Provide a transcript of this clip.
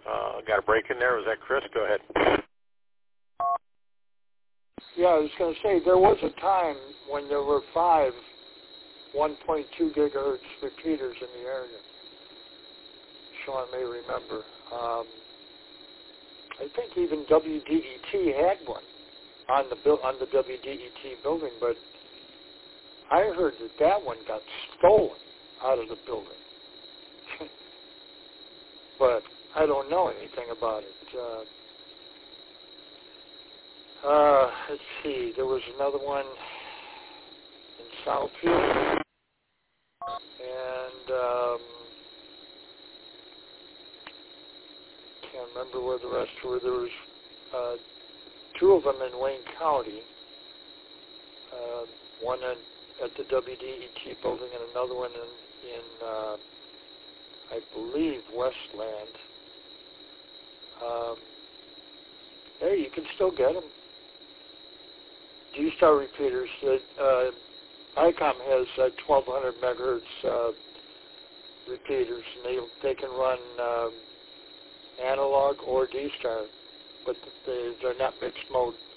Got a break in there. Was that Chris? Go ahead. Yeah, I was going to say, there was a time when there were 5 1.2 gigahertz repeaters in the area. Sean may remember. I think even WDET had one on the WDET building, but I heard that one got stolen out of the building. But I don't know anything about it. Let's see, there was another one in Southfield, and can't remember where the rest were. There was 2 of them in Wayne County, one at the WDET building and another one in I believe, Westland. Hey, you can still get them. G-Star repeaters. ICOM has 1,200 megahertz repeaters, and they can run analog or D-Star, but they're not mixed mode